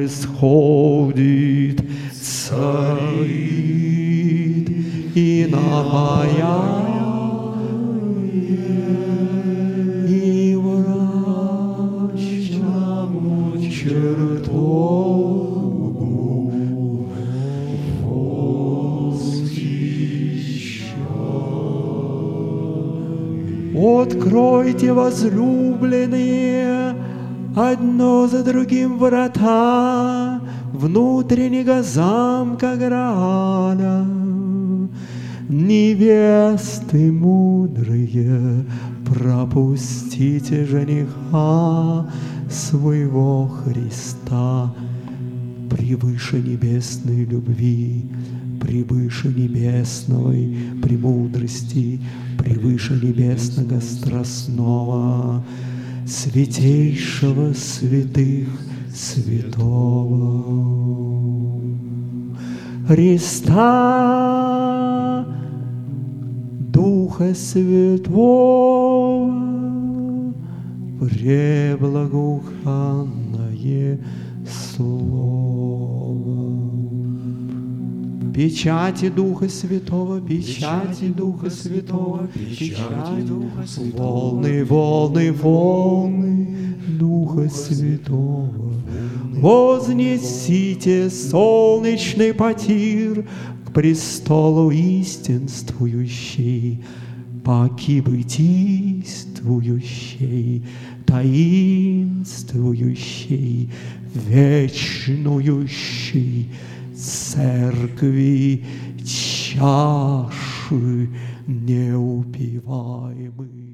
исходит, царит и напояет, и врачному чертогу восхищает. Откройте, возлюбленные, одно за другим врата внутреннего замка града. Невесты мудрые, пропустите жениха своего Христа. Превыше небесной любви, превыше небесной премудрости, превыше небесного страстного, святейшего святых святого Христа, Духа Святого, преблагоуханное Слово. Печати Духа Святого, печати Духа Святого, печати Духа Святого, волны, волны, волны Духа Святого. Вознесите солнечный потир к престолу истинствующей, паки бытийствующей, таинствующей, вечнующей церкви чаши неупиваемой.